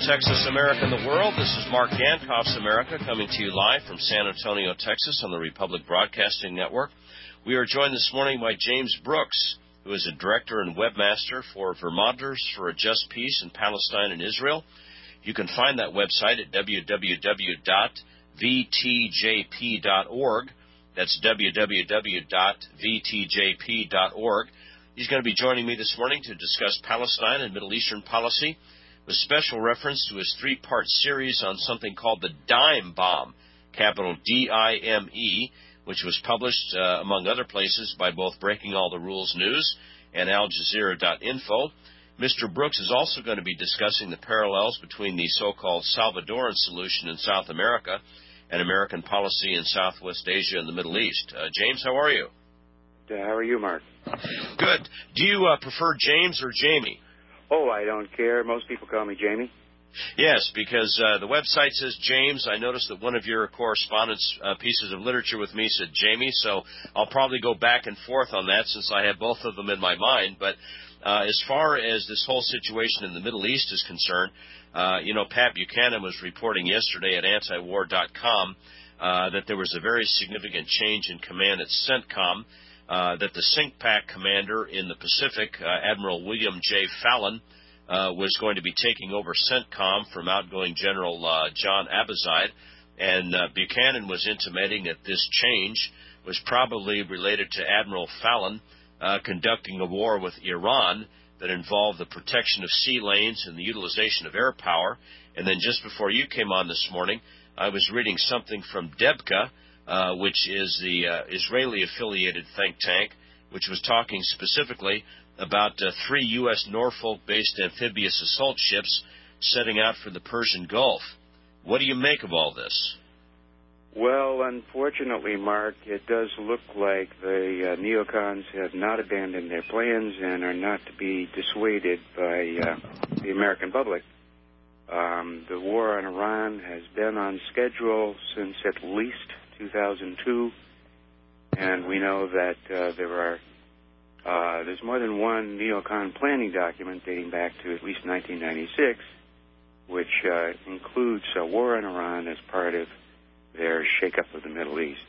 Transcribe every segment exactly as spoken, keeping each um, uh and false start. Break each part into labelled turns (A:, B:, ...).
A: Texas, America, and the world. This is Mark Dankoff's America coming to you live from San Antonio, Texas on the Republic Broadcasting Network. We are joined this morning by James Brooks, who is a director and webmaster for Vermonters for a Just Peace in Palestine and Israel. You can find that website at w w w dot v t j p dot org. That's w w w dot v t j p dot org. He's going to be joining me this morning to discuss Palestine and Middle Eastern policy, with special reference to his three-part series on something called the Dime Bomb, capital D I M E, which was published, uh, among other places, by both Breaking All the Rules News and Al Jazeera dot info. Mister Brooks is also going to be discussing the parallels between the so-called Salvadoran solution in South America and American policy in Southwest Asia and the Middle East. Uh, James, how are you?
B: Uh, how are you, Mark?
A: Good. Do you uh, prefer James or Jamie?
B: Oh, I don't care. Most people call me Jamie.
A: Yes, because uh, the website says James. I noticed that one of your correspondence uh, pieces of literature with me said Jamie, so I'll probably go back and forth on that since I have both of them in my mind. But uh, as far as this whole situation in the Middle East is concerned, uh, you know, Pat Buchanan was reporting yesterday at anti war dot com uh, that there was a very significant change in command at CENTCOM. Uh, that the CINCPAC commander in the Pacific, uh, Admiral William J. Fallon, uh, was going to be taking over CENTCOM from outgoing General uh, John Abazide, and uh, Buchanan was intimating that this change was probably related to Admiral Fallon uh, conducting a war with Iran that involved the protection of sea lanes and the utilization of air power. And then just before you came on this morning, I was reading something from DEBCA, Uh, which is the uh, Israeli-affiliated think tank, which was talking specifically about uh, three U S Norfolk-based amphibious assault ships setting out for the Persian Gulf. What do you make of all this?
B: Well, unfortunately, Mark, it does look like the uh, neocons have not abandoned their plans and are not to be dissuaded by uh, the American public. Um, the war on Iran has been on schedule since at least two thousand two, and we know that uh, there are uh, there's more than one neocon planning document dating back to at least nineteen ninety-six, which uh, includes a war on Iran as part of their shakeup of the Middle East.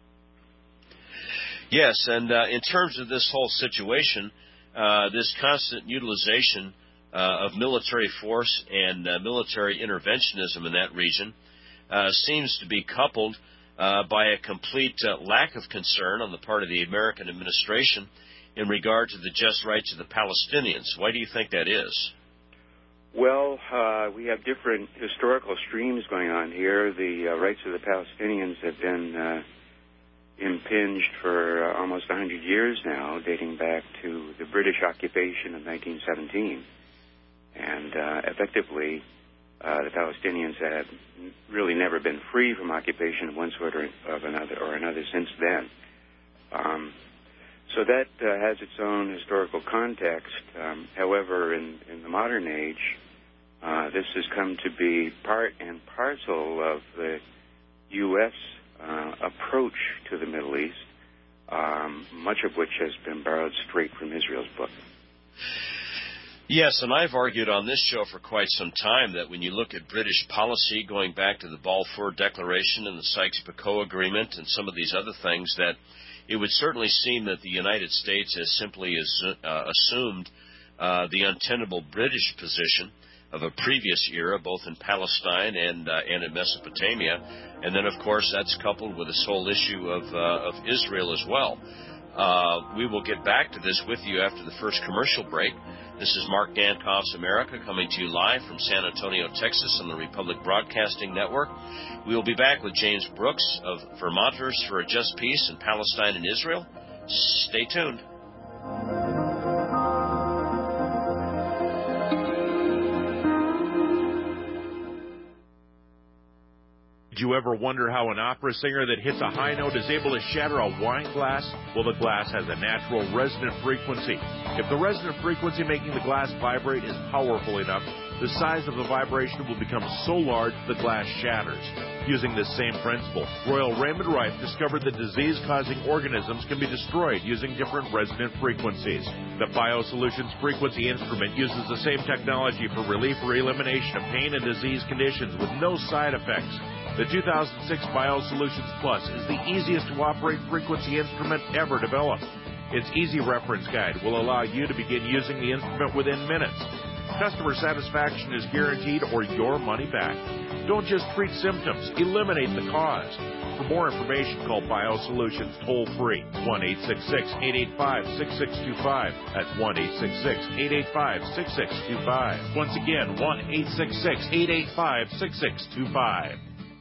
A: Yes, and uh, in terms of this whole situation, uh, this constant utilization uh, of military force and uh, military interventionism in that region uh, seems to be coupled Uh, by a complete uh, lack of concern on the part of the American administration in regard to the just rights of the Palestinians. Why do you think that is?
B: Well, uh, we have different historical streams going on here. The uh, rights of the Palestinians have been uh, impinged for uh, almost one hundred years now, dating back to the British occupation of nineteen seventeen. And uh, effectively, Uh, the Palestinians have really never been free from occupation of one sort or of another or another since then. Um, so that uh, has its own historical context. Um, however, in, in the modern age, uh, this has come to be part and parcel of the U S uh, approach to the Middle East, um, much of which has been borrowed straight from Israel's book.
A: Yes, and I've argued on this show for quite some time that when you look at British policy going back to the Balfour Declaration and the Sykes-Picot Agreement and some of these other things, that it would certainly seem that the United States has simply uh, assumed uh, the untenable British position of a previous era, both in Palestine and uh, and in Mesopotamia. And then, of course, that's coupled with this whole issue of, uh, of Israel as well. Uh, we will get back to this with you after the first commercial break. This is Mark Dankoff's America coming to you live from San Antonio, Texas on the Republic Broadcasting Network. We will be back with James Brooks of Vermonters for a Just Peace in Palestine and Israel. Stay tuned.
C: Did you ever wonder how an opera singer that hits a high note is able to shatter a wine glass? Well, the glass has a natural resonant frequency. If the resonant frequency making the glass vibrate is powerful enough, the size of the vibration will become so large the glass shatters. Using this same principle, Royal Raymond Rife discovered that disease-causing organisms can be destroyed using different resonant frequencies. The BioSolutions frequency instrument uses the same technology for relief or elimination of pain and disease conditions with no side effects. The two thousand six BioSolutions Plus is the easiest to operate frequency instrument ever developed. Its easy reference guide will allow you to begin using the instrument within minutes. Customer satisfaction is guaranteed or your money back. Don't just treat symptoms, eliminate the cause. For more information, call BioSolutions toll-free, one eight six six, eight eight five, six six two five. That's one eight six six, eight eight five, six six two five. Once again, one eight six six, eight eight five, six six two five.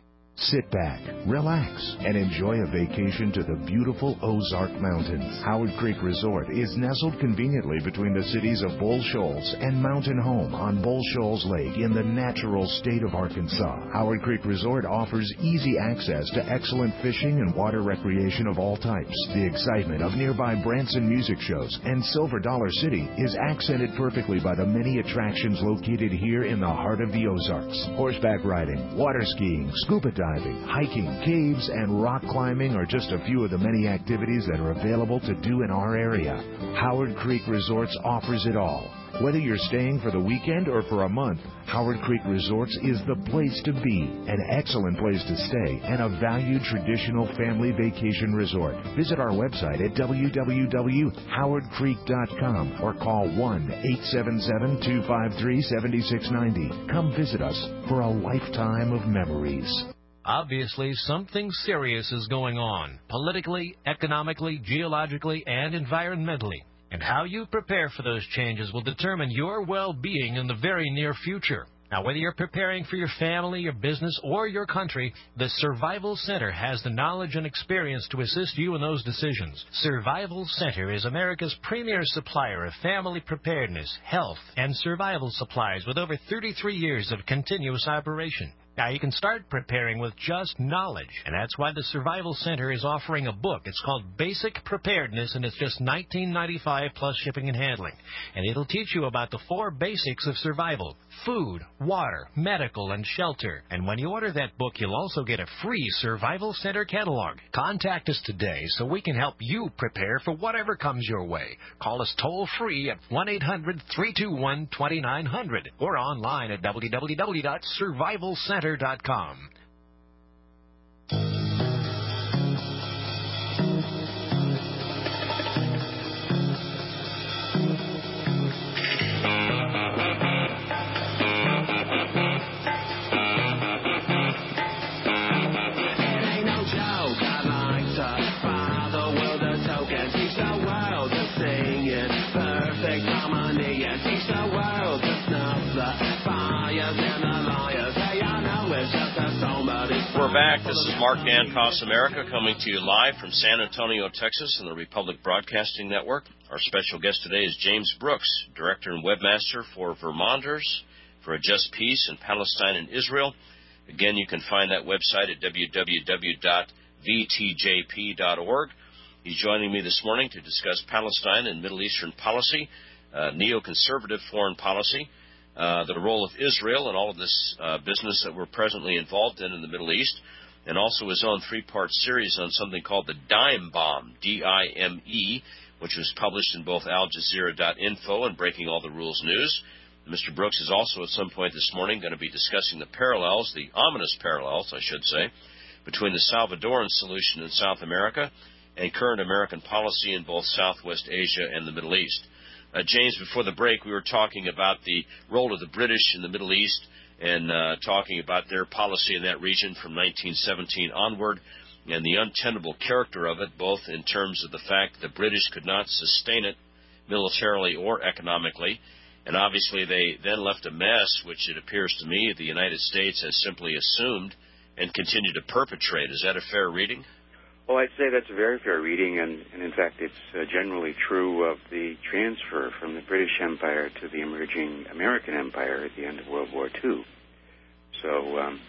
D: Sit back, relax, and enjoy a vacation to the beautiful Ozark Mountains. Howard Creek Resort is nestled conveniently between the cities of Bull Shoals and Mountain Home on Bull Shoals Lake in the natural state of Arkansas. Howard Creek Resort offers easy access to excellent fishing and water recreation of all types. The excitement of nearby Branson music shows and Silver Dollar City is accented perfectly by the many attractions located here in the heart of the Ozarks. Horseback riding, water skiing, scuba diving, diving, hiking, caves, and rock climbing are just a few of the many activities that are available to do in our area. Howard Creek Resorts offers it all. Whether you're staying for the weekend or for a month, Howard Creek Resorts is the place to be, an excellent place to stay, and a valued traditional family vacation resort. Visit our website at w w w dot howard creek dot com or call one eight seven seven, two five three, seven six nine zero. Come visit us for a lifetime of memories.
E: Obviously, something serious is going on, politically, economically, geologically, and environmentally. And how you prepare for those changes will determine your well-being in the very near future. Now, whether you're preparing for your family, your business, or your country, the Survival Center has the knowledge and experience to assist you in those decisions. Survival Center is America's premier supplier of family preparedness, health, and survival supplies with over thirty-three years of continuous operation. Now, you can start preparing with just knowledge, and that's why the Survival Center is offering a book. It's called Basic Preparedness, and it's just nineteen ninety-five dollars plus shipping and handling. And it'll teach you about the four basics of survival: food, water, medical, and shelter. And when you order that book, you'll also get a free Survival Center catalog. Contact us today so we can help you prepare for whatever comes your way. Call us toll-free at one eight hundred, three two one, two nine zero zero or online at w w w dot survival center dot com.
A: We're back. This is Mark Dancos America coming to you live from San Antonio, Texas, on the Republic Broadcasting Network. Our special guest today is James Brooks, Director and Webmaster for Vermonters for a Just Peace in Palestine and Israel. Again, you can find that website at w w w dot v t j p dot org. He's joining me this morning to discuss Palestine and Middle Eastern policy, uh, neoconservative foreign policy, Uh, the role of Israel and all of this uh, business that we're presently involved in in the Middle East, and also his own three-part series on something called the Dime Bomb, D I M E, which was published in both Al Jazeera dot info and Breaking All the Rules News. Mister Brooks is also at some point this morning going to be discussing the parallels, the ominous parallels, I should say, between the Salvadoran solution in South America and current American policy in both Southwest Asia and the Middle East. Uh, James, before the break, we were talking about the role of the British in the Middle East and uh, talking about their policy in that region from nineteen seventeen onward and the untenable character of it, both in terms of the fact that the British could not sustain it militarily or economically. And obviously they then left a mess, which it appears to me the United States has simply assumed and continued to perpetrate. Is that a fair reading?
B: Well, I'd say that's a very fair reading, and, and in fact, it's uh, generally true of the transfer from the British Empire to the emerging American Empire at the end of World War Two. So um,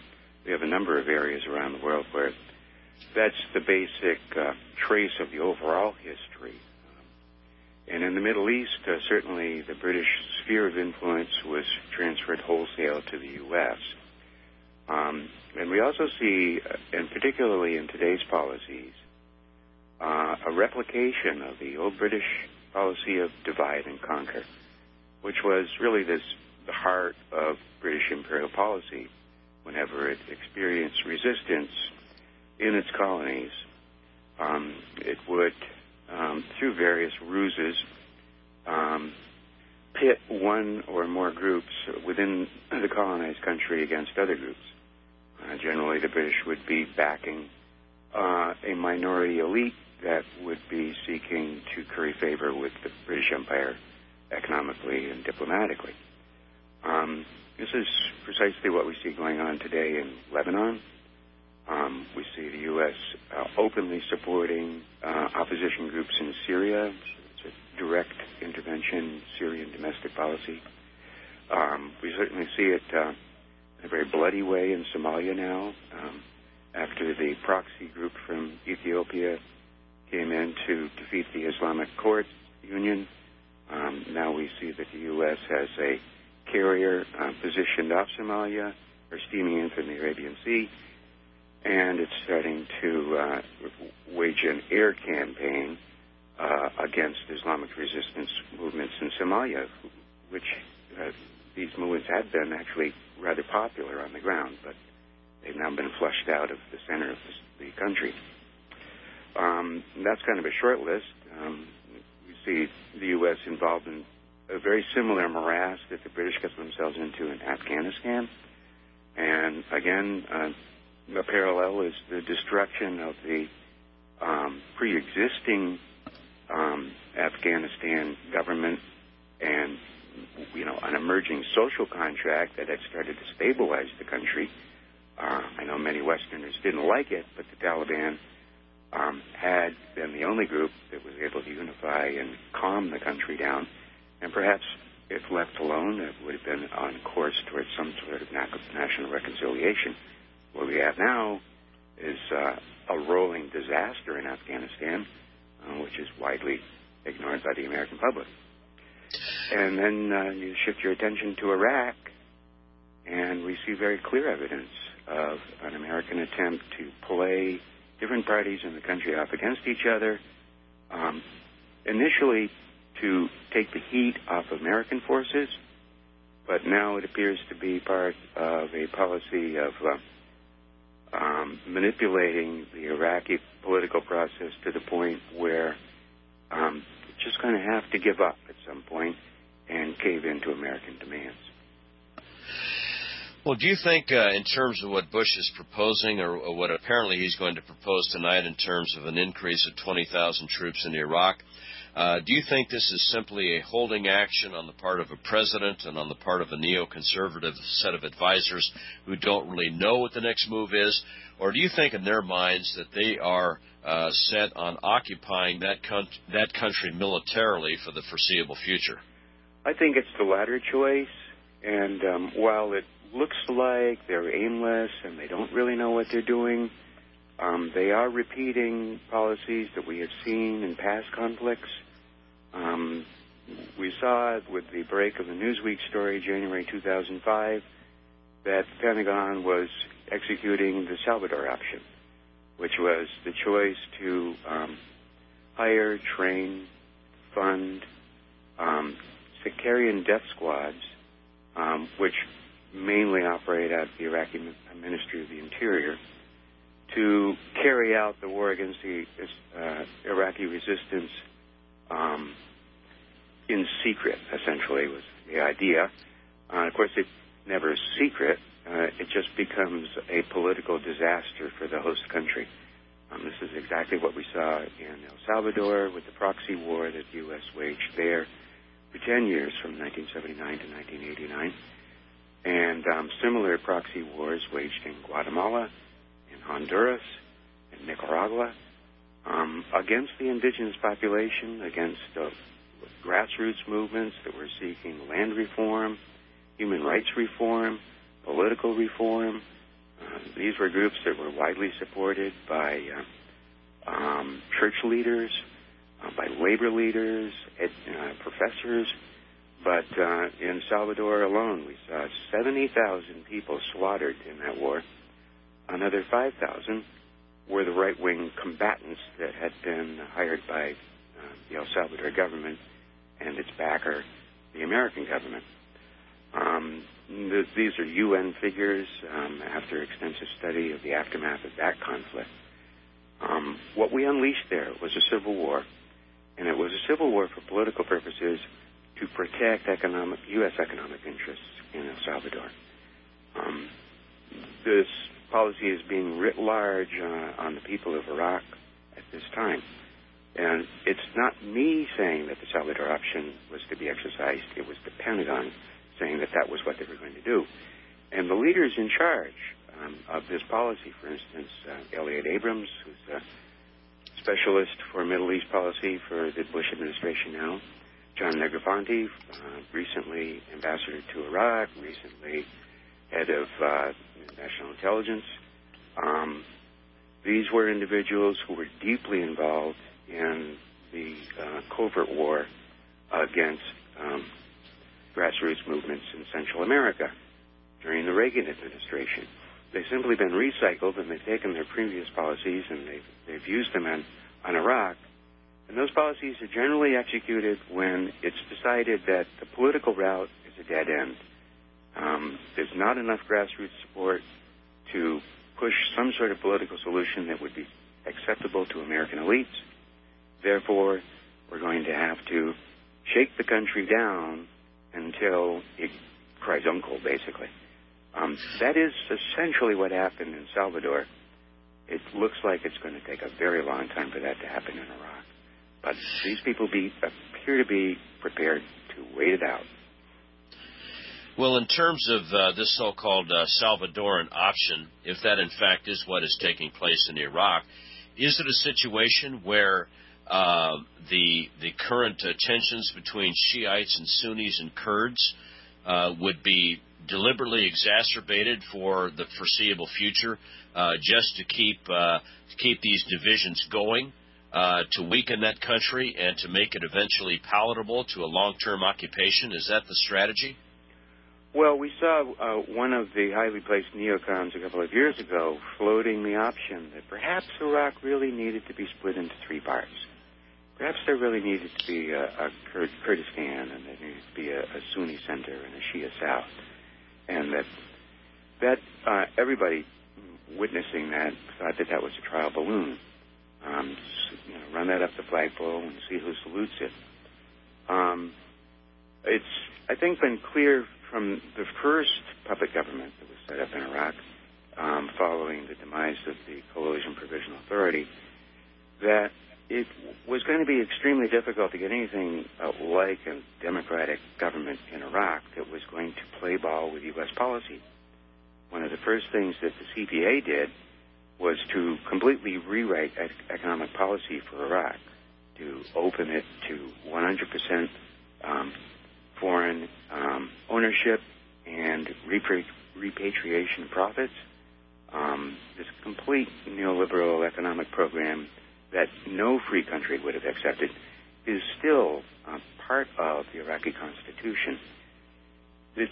B: we have a number of areas around the world where that's the basic uh, trace of the overall history. Um, and in the Middle East, uh, certainly the British sphere of influence was transferred wholesale to the U S Um, and we also see, uh, and particularly in today's policies, uh, a replication of the old British policy of divide and conquer, which was really this the heart of British imperial policy. Whenever it experienced resistance in its colonies, um, it would, um, through various ruses, um, pit one or more groups within the colonized country against other groups. Uh, generally, the British would be backing uh, a minority elite that would be seeking to curry favor with the British Empire economically and diplomatically. Um, this is precisely what we see going on today in Lebanon. Um, we see the U S uh, openly supporting uh, opposition groups in Syria. It's a direct intervention Syrian domestic policy. Um, we certainly see it uh, in a very bloody way in Somalia now, um, after the proxy group from Ethiopia came in to defeat the Islamic Court Union. Um, now we see that the U S has a carrier uh, positioned off Somalia, or steaming in from the Arabian Sea, and it's starting to uh, wage an air campaign uh, against Islamic resistance movements in Somalia, which uh, these movements had been actually rather popular on the ground, but they've now been flushed out of the center of the, the country. Um, that's kind of a short list. Um, we see the U S involved in a very similar morass that the British got themselves into in Afghanistan. And again, uh, the parallel is the destruction of the um, pre-existing um, Afghanistan government and, you know, an emerging social contract that had started to stabilize the country. Uh, I know many Westerners didn't like it, but the Taliban um, had been the only group that was able to unify and calm the country down. And perhaps, if left alone, it would have been on course towards some sort of national reconciliation. What we have now is uh, a rolling disaster in Afghanistan, uh, which is widely ignored by the American public. And then uh, you shift your attention to Iraq, and we see very clear evidence of an American attempt to play different parties in the country off against each other, um, initially to take the heat off American forces, but now it appears to be part of a policy of uh, um, manipulating the Iraqi political process to the point where um, it's just going to have to give up at some point and cave into American demands.
A: Well, do you think, uh, in terms of what Bush is proposing, or, or what apparently he's going to propose tonight in terms of an increase of twenty thousand troops in Iraq, Uh, do you think this is simply a holding action on the part of a president and on the part of a neoconservative set of advisors who don't really know what the next move is? Or do you think in their minds that they are uh, set on occupying that, con- that country militarily for the foreseeable future?
B: I think it's the latter choice. And um, while it looks like they're aimless and they don't really know what they're doing, um, they are repeating policies that we have seen in past conflicts. Um, we saw it with the break of the Newsweek story, January two thousand five, that the Pentagon was executing the Salvador option, which was the choice to um, hire, train, fund um, sectarian death squads, um, which mainly operate at the Iraqi Ministry of the Interior, to carry out the war against the uh, Iraqi resistance um, in secret, essentially, was the idea. Uh, of course, it never is secret. Uh, it just becomes a political disaster for the host country. Um, this is exactly what we saw in El Salvador with the proxy war that the U S waged there for ten years, from nineteen seventy-nine to nineteen eighty-nine. And um, similar proxy wars waged in Guatemala, in Honduras, in Nicaragua, um, against the indigenous population, against uh, grassroots movements that were seeking land reform, human rights reform, political reform, uh, Uh, these were groups that were widely supported by uh, um, church leaders, uh, by labor leaders, ed, uh, professors. But uh, in Salvador alone, we saw seventy thousand people slaughtered in that war. Another five thousand were the right-wing combatants that had been hired by uh, the El Salvador government and its backer, the American government. Um, th- these are U N figures um, after extensive study of the aftermath of that conflict. Um, what we unleashed there was a civil war, and it was a civil war for political purposes to protect economic U S economic interests in El Salvador. Um, this policy is being writ large uh, on the people of Iraq at this time. And it's not me saying that the Salvador option was to be exercised. It was the Pentagon saying that that was what they were going to do. And the leaders in charge um, of this policy, for instance, uh, Elliot Abrams, who's a specialist for Middle East policy for the Bush administration now, John Negroponte, uh, recently ambassador to Iraq, recently head of uh, national intelligence. Um, these were individuals who were deeply involved in the uh, covert war against um, grassroots movements in Central America during the Reagan administration. They've simply been recycled, and they've taken their previous policies and they've, they've used them on, on Iraq. And those policies are generally executed when it's decided that the political route is a dead end. Um, there's not enough grassroots support to push some sort of political solution that would be acceptable to American elites. Therefore, we're going to have to shake the country down until it cries uncle, basically. Um, that is essentially what happened in Salvador. It looks like it's going to take a very long time for that to happen in Iraq. But these people be, appear to be prepared to wait it out.
A: Well, in terms of uh, this so-called uh, Salvadoran option, if that in fact is what is taking place in Iraq, is it a situation where uh, the the current uh, tensions between Shiites and Sunnis and Kurds uh, would be deliberately exacerbated for the foreseeable future, uh, just to keep uh, to keep these divisions going, uh, to weaken that country and to make it eventually palatable to a long-term occupation? Is that the strategy?
B: Well, we saw uh, one of the highly placed neocons a couple of years ago floating the option that perhaps Iraq really needed to be split into three parts. Perhaps there really needed to be a, a Kurd, Kurdistan, and there needed to be a, a Sunni center and a Shia south. And that that uh, everybody witnessing that thought that that was a trial balloon. Um, you know, run that up the flagpole and see who salutes it. Um, it's, I think, been clear from the first puppet government that was set up in Iraq, um, following the demise of the Coalition Provisional Authority, that it was going to be extremely difficult to get anything uh, like a democratic government in Iraq that was going to play ball with U S policy. One of the first things that the C P A did was to completely rewrite ec- economic policy for Iraq, to open it to one hundred percent um, foreign um, ownership and repri- repatriation of profits. Um, this complete neoliberal economic program that no free country would have accepted is still uh, part of the Iraqi constitution. It's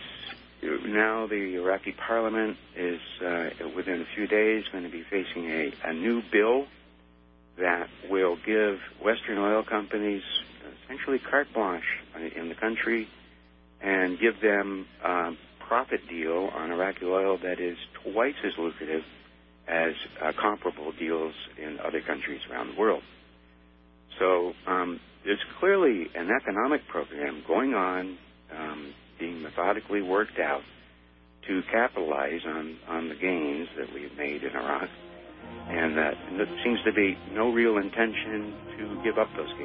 B: now the Iraqi parliament is uh, within a few days going to be facing a, a new bill that will give Western oil companies essentially carte blanche in the country and give them a profit deal on Iraqi oil that is twice as lucrative as uh, comparable deals in other countries around the world. So um, there's clearly an economic program going on, um, being methodically worked out to capitalize on, on the gains that we've made in Iraq. And, uh, and there seems to be no real intention to give up those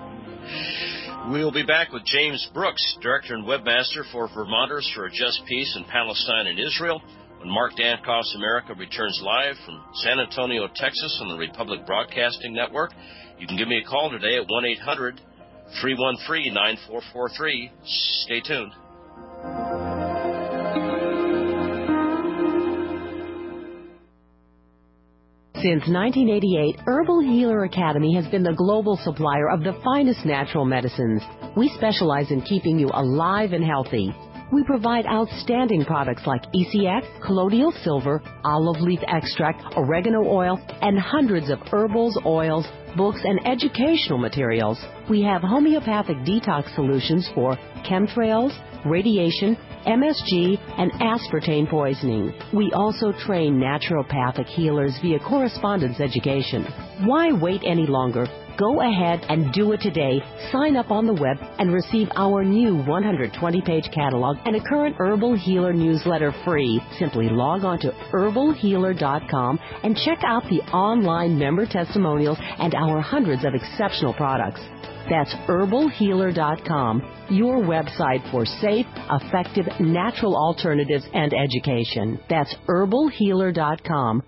B: gains.
A: We'll be back with James Brooks, Director and Webmaster for Vermonters for a Just Peace in Palestine and Israel, when Mark Dankoff's America returns live from San Antonio, Texas on the Republic Broadcasting Network. You can give me a call today at one eight hundred three one three nine four four three. Stay tuned.
F: Since nineteen eighty-eight, Herbal Healer Academy has been the global supplier of the finest natural medicines. We specialize in keeping you alive and healthy. We provide outstanding products like E C X, colloidal silver, olive leaf extract, oregano oil, and hundreds of herbals, oils, books, and educational materials. We have homeopathic detox solutions for chemtrails, radiation, M S G, and aspartame poisoning. We also train naturopathic healers via correspondence education. Why wait any longer? Go ahead and do it today. Sign up on the web and receive our new one hundred twenty page catalog and a current Herbal Healer newsletter free. Simply log on to herbal healer dot com and check out the online member testimonials and our hundreds of exceptional products. That's herbal healer dot com, your website for safe, effective, natural alternatives and education. That's herbal healer dot com.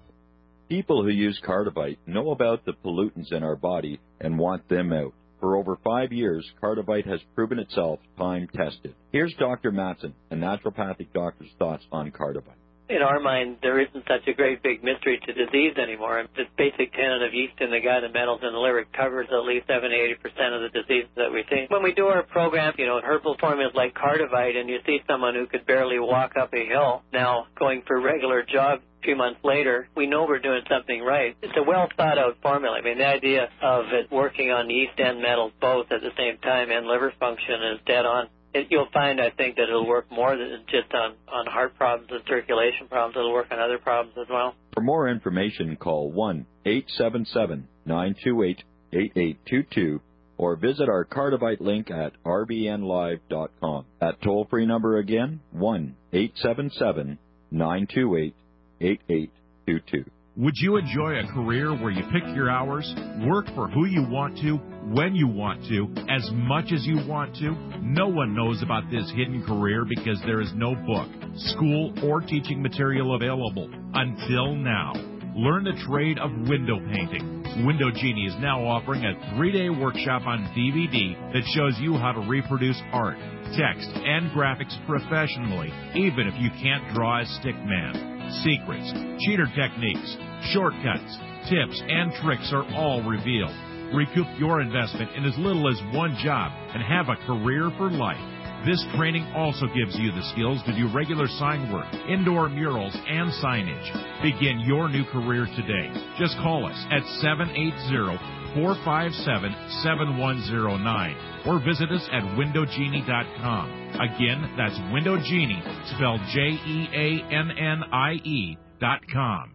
G: People who use Cardivite know about the pollutants in our body and want them out. For over five years, Cardivite has proven itself time-tested. Here's Doctor Matson, a naturopathic doctor's thoughts on Cardivite.
H: In our mind, there isn't such a great big mystery to disease anymore. The basic tenet of yeast in the gut and metals in the liver covers at least seventy to eighty percent of the diseases that we see. When we do our program, you know, herbal formulas like Cardivite, and you see someone who could barely walk up a hill now going for a regular jog a few months later, we know we're doing something right. It's a well-thought-out formula. I mean, the idea of it working on yeast and metals both at the same time and liver function is dead on. It, you'll find, I think, that it'll work more than just on, on heart problems and circulation problems. It'll work on other problems as well.
G: For more information, call one eight seven seven, nine two eight, eight eight two two or visit our Cardivite link at r b n live dot com. That toll-free number again, one eight seven seven, nine two eight, eight eight two two.
C: Would you enjoy a career where you pick your hours, work for who you want to, when you want to, as much as you want to? No one knows about this hidden career because there is no book, school, or teaching material available until now. Learn the trade of window painting. Window Genie is now offering a three-day workshop on D V D that shows you how to reproduce art, text, and graphics professionally, even if you can't draw a stick man. Secrets, cheater techniques, shortcuts, tips, and tricks are all revealed. Recoup your investment in as little as one job and have a career for life. This training also gives you the skills to do regular sign work, indoor murals, and signage. Begin your new career today. Just call us at seven eight zero, four five seven, seven one zero nine or visit us at window genie dot com. Again, that's Window Genie, spelled J E A N N I E dot com.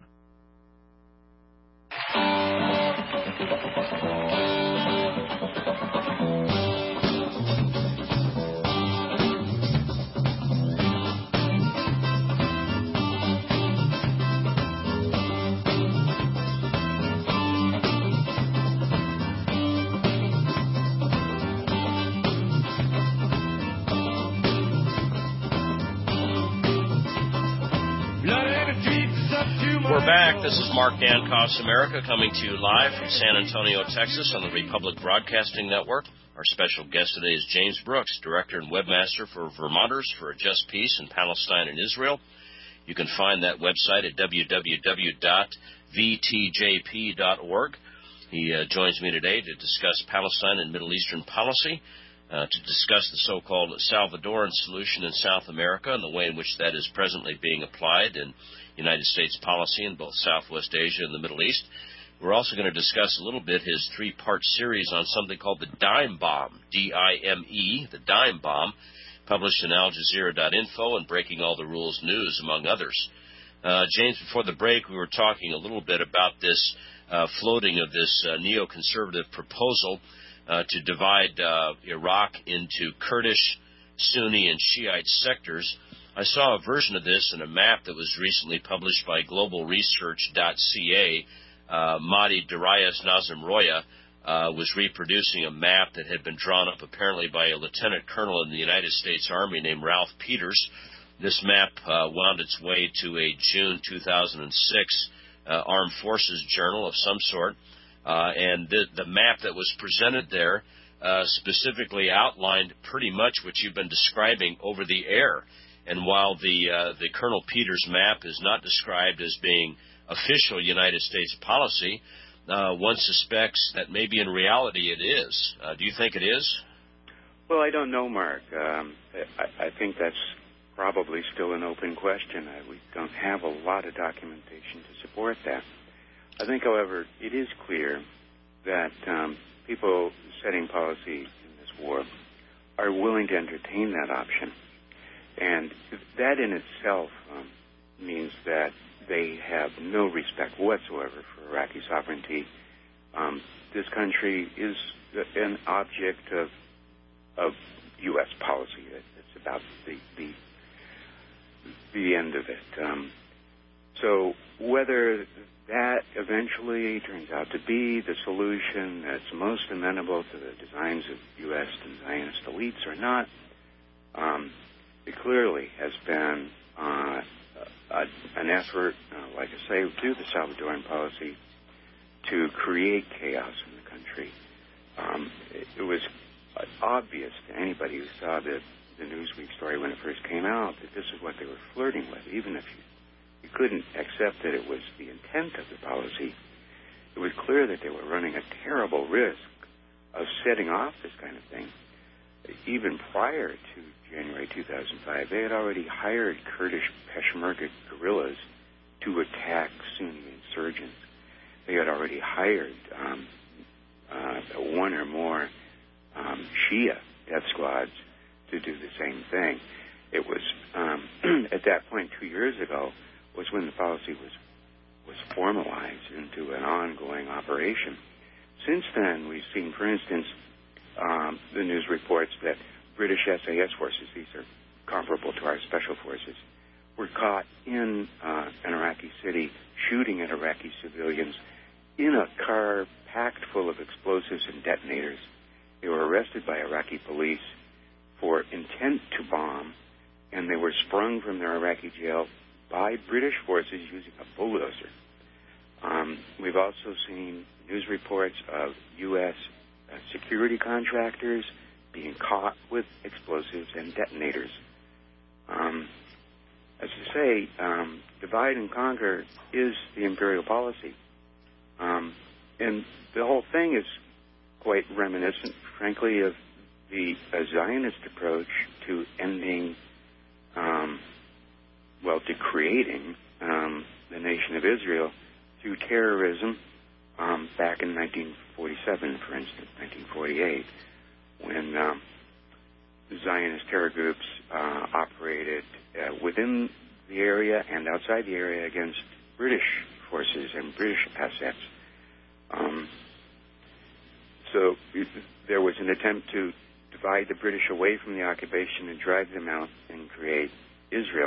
A: We're back. This is Mark Dankoff's America coming to you live from San Antonio, Texas on the Republic Broadcasting Network. Our special guest today is James Brooks, Director and Webmaster for Vermonters for a Just Peace in Palestine and Israel. You can find that website at w w w dot v t j p dot org. He uh, joins me today to discuss Palestine and Middle Eastern policy, uh, to discuss the so-called Salvadoran solution in South America and the way in which that is presently being applied in United States policy in both Southwest Asia and the Middle East. We're also going to discuss a little bit his three-part series on something called the Dime Bomb, D I M E, the Dime Bomb, published in Al Jazeera dot info and Breaking All the Rules News, among others. Uh, James, before the break, we were talking a little bit about this uh, floating of this uh, neoconservative proposal uh, to divide uh, Iraq into Kurdish, Sunni, and Shiite sectors. I saw a version of this in a map that was recently published by global research dot c a. Uh, Mahdi Darius Nazemroya uh, was reproducing a map that had been drawn up apparently by a lieutenant colonel in the United States Army named Ralph Peters. This map uh, wound its way to a June two thousand six uh, Armed Forces journal of some sort, uh, and the, the map that was presented there uh, specifically outlined pretty much what you've been describing over the air. And while the uh, the Colonel Peters map is not described as being official United States policy, uh, one suspects that maybe in reality it is. Uh, do you think it is?
B: Well, I don't know, Mark. Um, I, I think that's probably still an open question. I, we don't have a lot of documentation to support that. I think, however, it is clear that um, people setting policy in this war are willing to entertain that option. And that in itself um, means that they have no respect whatsoever for Iraqi sovereignty. Um, this country is an object of of U S policy. It's about the the, the end of it. Um, so whether that eventually turns out to be the solution that's most amenable to the designs of U S and Zionist elites or not, um, it clearly has been uh, a, an effort, uh, like I say, through the Salvadoran policy to create chaos in the country. Um, it, it was obvious to anybody who saw the, the Newsweek story when it first came out that this is what they were flirting with. Even if you, you couldn't accept that it was the intent of the policy, it was clear that they were running a terrible risk of setting off this kind of thing. Even prior to January two thousand five, they had already hired Kurdish Peshmerga guerrillas to attack Sunni insurgents. They had already hired um, uh, one or more Um, Shia death squads to do the same thing. It was um, at that point two years ago was when the policy was was formalized into an ongoing operation. Since then, we've seen, for instance, um, the news reports that British S A S forces, these are comparable to our special forces, were caught in uh, an Iraqi city shooting at Iraqi civilians in a car packed full of explosives and detonators. They were arrested by Iraqi police for intent to bomb, and they were sprung from their Iraqi jail by British forces using a bulldozer. Um, we've also seen news reports of U S uh, security contractors being caught with explosives and detonators. Um, as I say, um, divide and conquer is the imperial policy. Um, and the whole thing is quite reminiscent, frankly, of the uh, Zionist approach to ending, um, well, to creating um, the nation of Israel through terrorism um, back in nineteen forty-seven, for instance, nineteen forty-eight, when um, Zionist terror groups uh, operated uh, within the area and outside the area against British forces and British assets. Um, So there was an attempt to divide the British away from the occupation and drive them out and create Israel.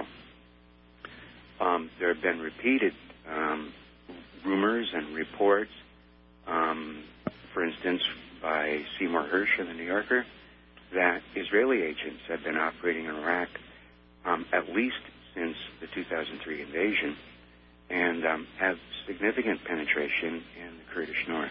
B: Um, there have been repeated um, rumors and reports, um, for instance, by Seymour Hersh of the New Yorker, that Israeli agents have been operating in Iraq um, at least since the two thousand three invasion and um, have significant penetration in the Kurdish north.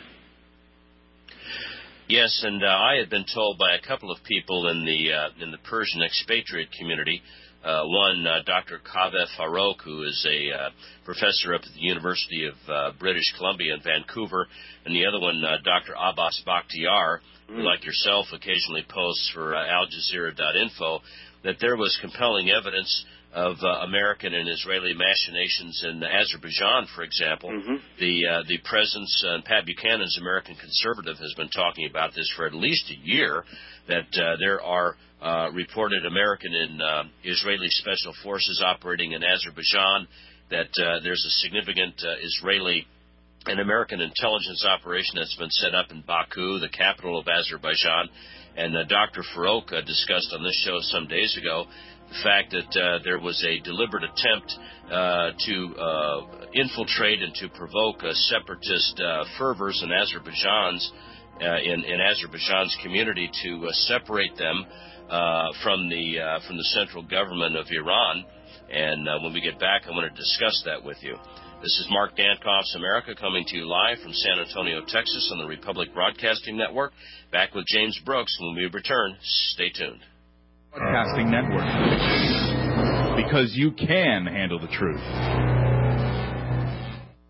A: Yes, and uh, I had been told by a couple of people in the uh, in the Persian expatriate community, uh, one uh, Doctor Kaveh Farouk, who is a uh, professor up at the University of uh, British Columbia in Vancouver, and the other one, uh, Doctor Abbas Bakhtiar, who, like yourself, occasionally posts for uh, Al Jazeera dot info, that there was compelling evidence of uh, American and Israeli machinations in Azerbaijan, for example. Mm-hmm. The uh, the presence, uh, Pat Buchanan's American Conservative has been talking about this for at least a year, that uh, there are uh, reported American and uh, Israeli special forces operating in Azerbaijan, that uh, there's a significant uh, Israeli and American intelligence operation that's been set up in Baku, the capital of Azerbaijan. And uh, Doctor Farouk uh, discussed on this show some days ago the fact that uh, there was a deliberate attempt uh, to uh, infiltrate and to provoke uh, separatist uh, fervors in Azerbaijan's uh, in, in Azerbaijan's community to uh, separate them uh, from the uh, from the central government of Iran. And uh, when we get back, I want to discuss that with you. This is Mark Dankoff's America, coming to you live from San Antonio, Texas, on the Republic Broadcasting Network. Back with James Brooks when we return. Stay tuned.
I: Broadcasting Network, because you can handle the truth.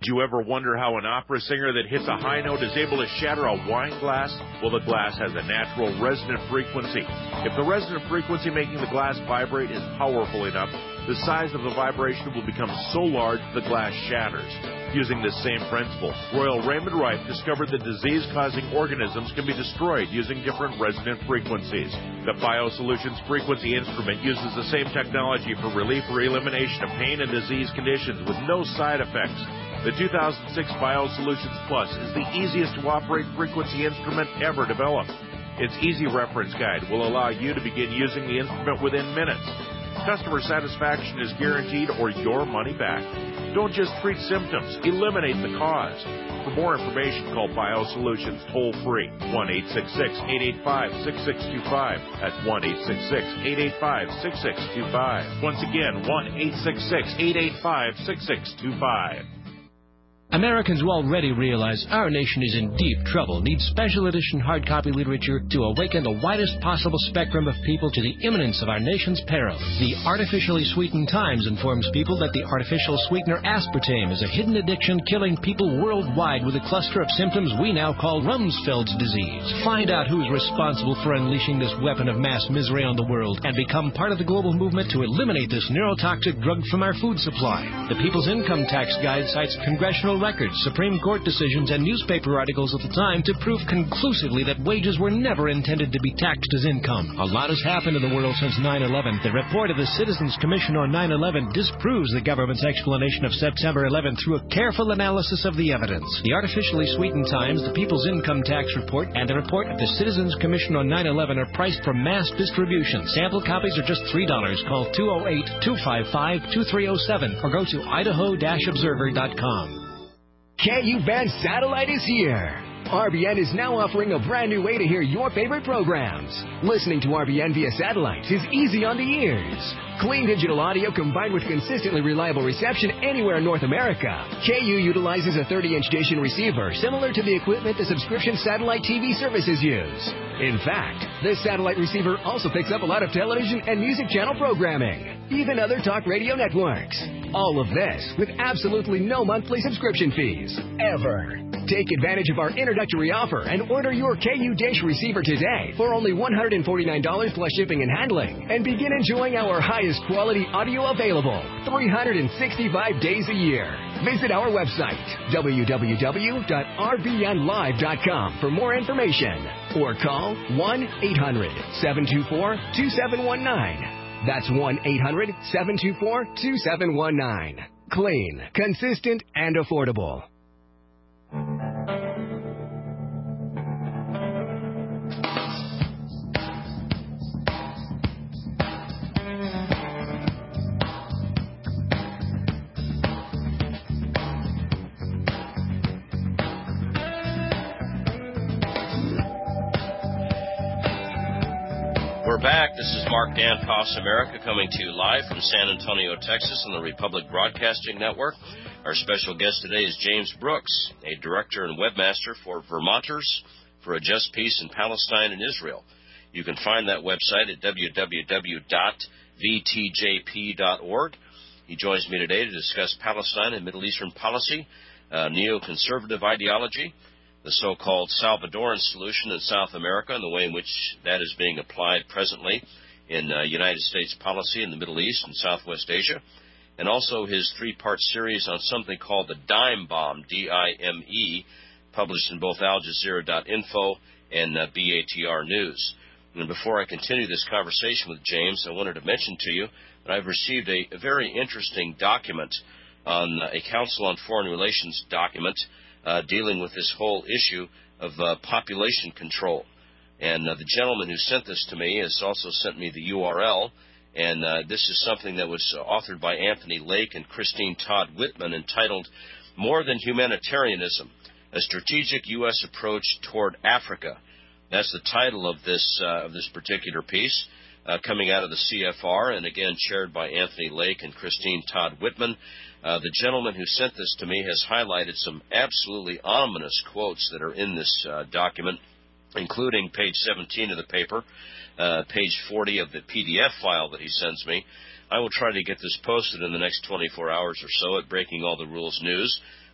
C: Do you ever wonder how an opera singer that hits a high note is able to shatter a wine glass? Well, the glass has a natural resonant frequency. If the resonant frequency making the glass vibrate is powerful enough, the size of the vibration will become so large the glass shatters. Using this same principle, Royal Raymond Rife discovered that disease-causing organisms can be destroyed using different resonant frequencies. The BioSolutions Frequency Instrument uses the same technology for relief or elimination of pain and disease conditions with no side effects. The two thousand six BioSolutions Plus is the easiest to operate frequency instrument ever developed. Its easy reference guide will allow you to begin using the instrument within minutes. Customer satisfaction is guaranteed or your money back. Don't just treat symptoms, eliminate the cause. For more information, call BioSolutions toll-free, one eight six six, eight eight five, six six two five. That's one eight six six, eight eight five, six six two five. Once again, one eight six six, eight eight five, six six two five.
J: Americans who already realize our nation is in deep trouble need special edition hard copy literature to awaken the widest possible spectrum of people to the imminence of our nation's peril. The Artificially Sweetened Times informs people that the artificial sweetener aspartame is a hidden addiction killing people worldwide with a cluster of symptoms we now call Rumsfeld's disease. Find out who's responsible for unleashing this weapon of mass misery on the world and become part of the global movement to eliminate this neurotoxic drug from our food supply. The People's Income Tax Guide cites congressional records, Supreme Court decisions, and newspaper articles at the time to prove conclusively that wages were never intended to be taxed as income. A lot has happened in the world since nine eleven. The report of the Citizens Commission on nine eleven disproves the government's explanation of September eleventh through a careful analysis of the evidence. The Artificially Sweetened Times, the People's Income Tax Report, and the report of the Citizens Commission on nine eleven are priced for mass distribution. Sample copies are just three dollars. Call two oh eight, two five five, two three oh seven or go to idaho dash observer dot com.
K: K U Band Satellite is here. R B N is now offering a brand new way to hear your favorite programs. Listening to R B N via satellite is easy on the ears. Clean digital audio combined with consistently reliable reception anywhere in North America. K U utilizes a thirty inch dish and receiver similar to the equipment the subscription satellite T V services use. In fact, this satellite receiver also picks up a lot of television and music channel programming, even other talk radio networks. All of this with absolutely no monthly subscription fees, ever. Take advantage of our introductory offer and order your K U dish receiver today for only one hundred forty-nine dollars plus shipping and handling, and begin enjoying our highest quality audio available three hundred sixty-five days a year. Visit our website, w w w dot r b n live dot com for more information, or call one eight hundred, seven two four, two seven one nine. That's one eight hundred, seven two four, two seven one nine. Clean, consistent, and affordable.
A: We're back. This is Mark Dankoff's America coming to you live from San Antonio, Texas on the Republic Broadcasting Network. Our special guest today is James Brooks, a director and webmaster for Vermonters for a Just Peace in Palestine and Israel. You can find that website at w w w dot v t j p dot org. He joins me today to discuss Palestine and Middle Eastern policy, uh, neoconservative ideology, the so-called Salvadoran solution in South America and the way in which that is being applied presently in uh, United States policy in the Middle East and Southwest Asia, and also his three-part series on something called the Dime Bomb, D I M E, published in both Al Jazeera dot info and uh, B A T R News. And before I continue this conversation with James, I wanted to mention to you that I've received a, a very interesting document on uh, a Council on Foreign Relations document Uh, dealing with this whole issue of uh, population control. And uh, the gentleman who sent this to me has also sent me the U R L, and uh, this is something that was uh, authored by Anthony Lake and Christine Todd Whitman, entitled More Than Humanitarianism, A Strategic U S Approach Toward Africa. That's the title of this, uh, of this particular piece, uh, coming out of the C F R, and again chaired by Anthony Lake and Christine Todd Whitman. Uh, the gentleman who sent this to me has highlighted some absolutely ominous quotes that are in this uh, document, including page seventeen of the paper, uh, page forty of the P D F file that he sends me. I will try to get this posted in the next twenty-four hours or so at Breaking All the Rules News.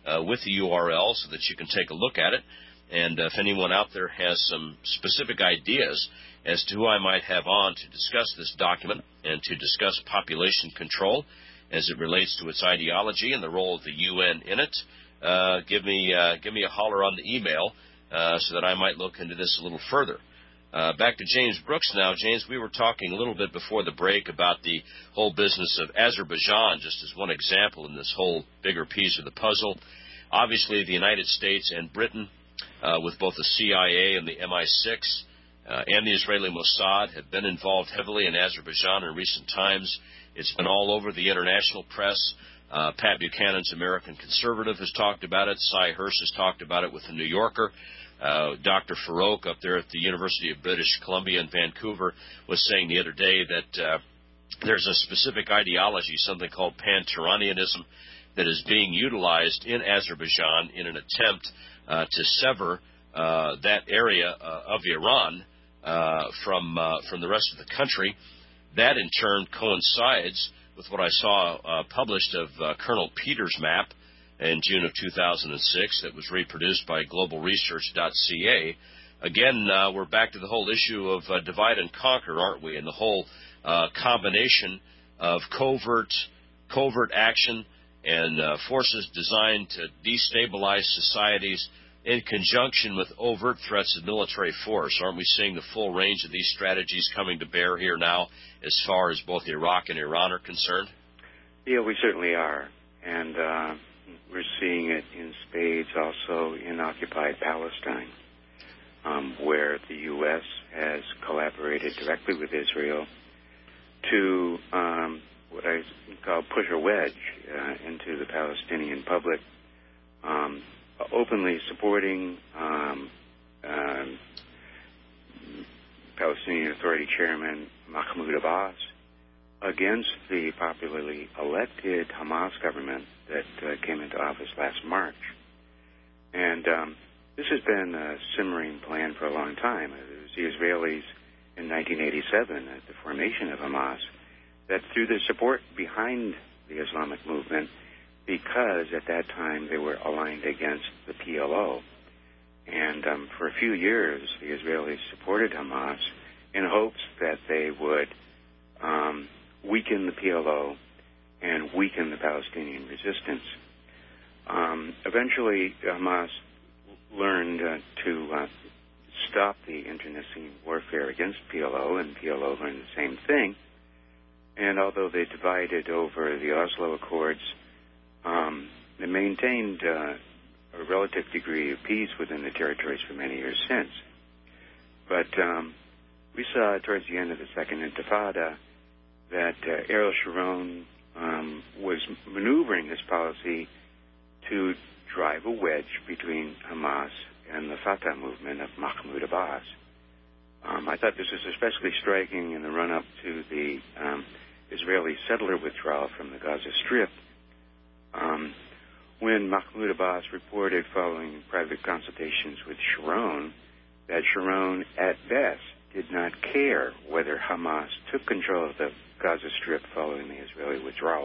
A: uh, with the U R L so that you can take a look at it. And uh, if anyone out there has some specific ideas as to who I might have on to discuss this document and to discuss population control as it relates to its ideology and the role of the U N in it, uh, give me uh, give me a holler on the email uh, so that I might look into this a little further. Uh, back to James Brooks now. James, we were talking a little bit before the break about the whole business of Azerbaijan, just as one example in this whole bigger piece of the puzzle. Obviously, the United States and Britain, uh, with both the C I A and the M I six uh, and the Israeli Mossad, have been involved heavily in Azerbaijan in recent times. It's been all over the international press. Uh, Pat Buchanan's American Conservative has talked about it. Cy Hirsch has talked about it with the New Yorker. Uh, Doctor Farouk up there at the University of British Columbia in Vancouver was saying the other day that uh, there's a specific ideology, something called Pan-Turanianism, that is being utilized in Azerbaijan in an attempt uh, to sever uh, that area uh, of Iran uh, from uh, from the rest of the country. That, in turn, coincides with what I saw uh, published of uh, Colonel Peters' map in June of two thousand six that was reproduced by global research dot c a. Again, uh, we're back to the whole issue of uh, divide and conquer, aren't we? And the whole uh, combination of covert, covert action and uh, forces designed to destabilize societies in conjunction with overt threats of military force. Aren't we seeing the full range of these strategies coming to bear here now as far as both Iraq and Iran are concerned?
B: Yeah, we certainly are. And uh, we're seeing it in spades also in occupied Palestine, um, where the U S has collaborated directly with Israel to um, what I call push a wedge uh, into the Palestinian public, um, openly supporting um, um, Palestinian Authority Chairman Mahmoud Abbas against the popularly elected Hamas government that uh, came into office last March. And um, this has been a simmering plan for a long time. It was the Israelis in nineteen eighty-seven at the formation of Hamas that threw their support behind the Islamic movement because at that time they were aligned against the P L O. And um, for a few years, the Israelis supported Hamas in hopes that they would um, weaken the P L O and weaken the Palestinian resistance. Um, eventually, Hamas learned uh, to uh, stop the internecine warfare against P L O, and P L O learned the same thing. And although they divided over the Oslo Accords, um, they maintained uh, a relative degree of peace within the territories for many years since. But um, we saw towards the end of the Second Intifada that uh, Ariel Sharon um, was maneuvering his policy to drive a wedge between Hamas and the Fatah movement of Mahmoud Abbas. Um, I thought this was especially striking in the run-up to the um, Israeli settler withdrawal from the Gaza Strip, um, when Mahmoud Abbas reported following private consultations with Sharon that Sharon, at best, did not care whether Hamas took control of the Gaza Strip following the Israeli withdrawal.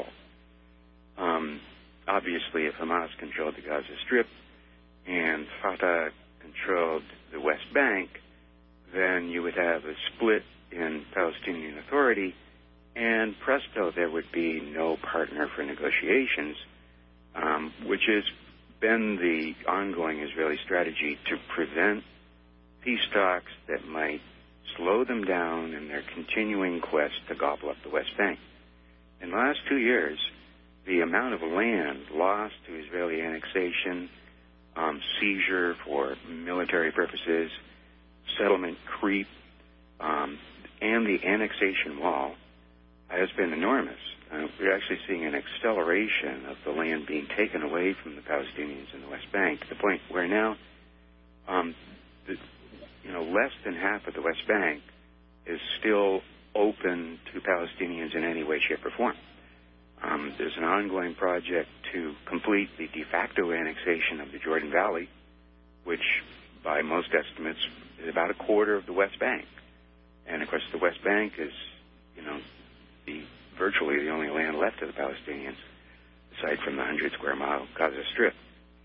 B: Um, obviously, if Hamas controlled the Gaza Strip and Fatah controlled the West Bank, then you would have a split in Palestinian Authority, and presto, there would be no partner for negotiations, um, which has been the ongoing Israeli strategy to prevent peace talks that might slow them down in their continuing quest to gobble up the West Bank. In the last two years, the amount of land lost to Israeli annexation, um, seizure for military purposes, settlement creep, um, and the annexation wall has been enormous. Uh, we're actually seeing an acceleration of the land being taken away from the Palestinians in the West Bank to the point where now, um, the, you know, less than half of the West Bank is still open to Palestinians in any way, shape, or form. Um, there's an ongoing project to complete the de facto annexation of the Jordan Valley, which, by most estimates, is about a quarter of the West Bank. And, of course, the West Bank is, you know, the virtually the only land left to the Palestinians, aside from the one hundred square mile Gaza Strip.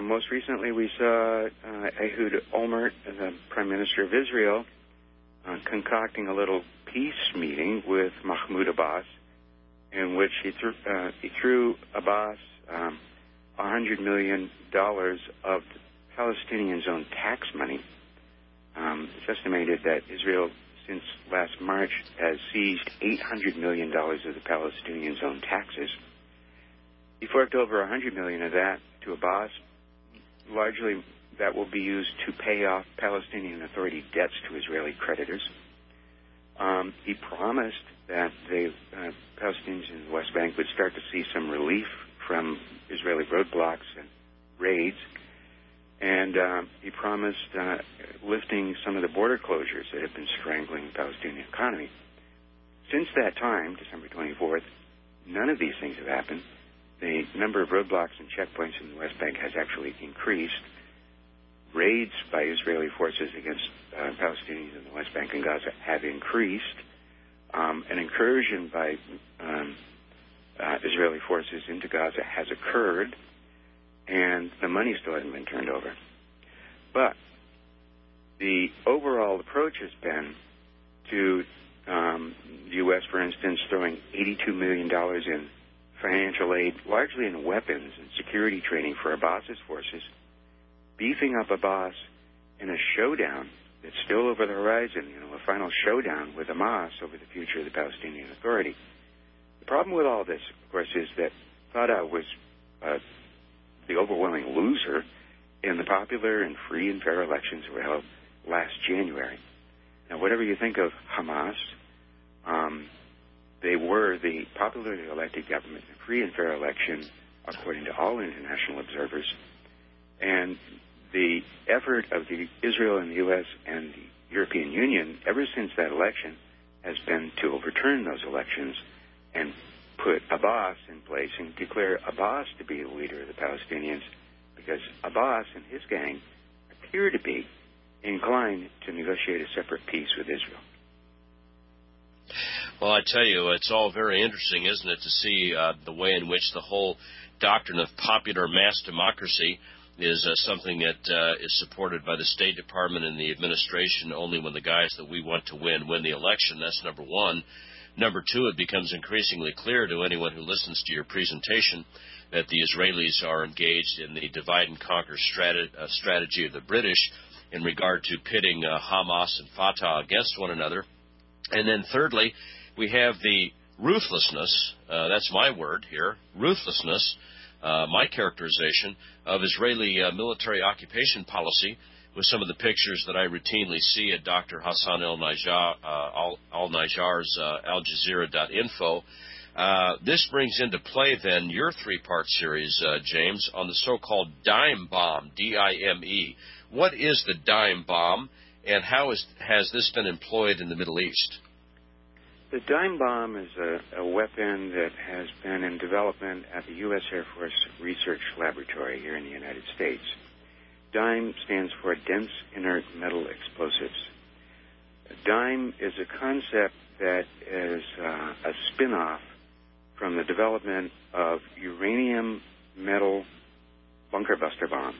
B: most recently, we saw uh, Ehud Olmert, the Prime Minister of Israel, uh, concocting a little peace meeting with Mahmoud Abbas, in which he threw, uh, he threw Abbas um, one hundred million dollars of the Palestinians' own tax money. Um, it's estimated that Israel, since last March, has seized eight hundred million dollars of the Palestinians' own taxes. He forked over one hundred million dollars of that to Abbas. Largely, that will be used to pay off Palestinian Authority debts to Israeli creditors. Um, he promised that the uh, Palestinians in the West Bank would start to see some relief from Israeli roadblocks and raids. And uh, he promised uh, lifting some of the border closures that have been strangling the Palestinian economy. Since that time, December twenty-fourth, none of these things have happened. The number of roadblocks and checkpoints in the West Bank has actually increased. Raids by Israeli forces against uh, Palestinians in the West Bank and Gaza have increased. Um, an incursion by um, uh, Israeli forces into Gaza has occurred, and the money still hasn't been turned over. But the overall approach has been to um, the U S, for instance, throwing eighty-two million dollars in financial aid, largely in weapons and security training for Abbas's forces, beefing up Abbas in a showdown that's still over the horizon, you know, a final showdown with Hamas over the future of the Palestinian Authority. The problem with all this, of course, is that Fatah was uh, the overwhelming loser in the popular and free and fair elections that were held last January. Now, whatever you think of Hamas, um, they were the popularly elected government in a free and fair election, according to all international observers. And the effort of the Israel and the U S and the European Union ever since that election has been to overturn those elections and put Abbas in place and declare Abbas to be the leader of the Palestinians, because Abbas and his gang appear to be inclined to negotiate a separate peace with Israel.
A: Well, I tell you, it's all very interesting, isn't it, to see uh, the way in which the whole doctrine of popular mass democracy is uh, something that uh, is supported by the State Department and the administration only when the guys that we want to win win the election. That's number one. Number two, it becomes increasingly clear to anyone who listens to your presentation that the Israelis are engaged in the divide and conquer strate- uh, strategy of the British in regard to pitting uh, Hamas and Fatah against one another. And then thirdly, we have the ruthlessness, uh, that's my word here, ruthlessness, uh, my characterization of Israeli uh, military occupation policy with some of the pictures that I routinely see at Doctor Hassan al-Najjar, uh, al-Najjar's uh, Al Jazeera dot info. Uh, this brings into play, then, your three-part series, uh, James, on the so-called dime bomb, D I M E. What is the dime bomb, and how is, has this been employed in the Middle East?
B: The dime bomb is a, a weapon that has been in development at the U S Air Force Research Laboratory here in the United States. DIME stands for Dense Inert Metal Explosives. DIME is a concept that is uh, a spin-off from the development of uranium metal bunker buster bombs.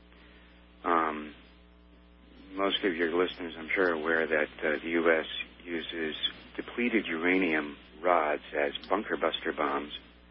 B: Um, most of your listeners, I'm sure, are aware that uh, the U S uses depleted uranium rods as bunker buster bombs,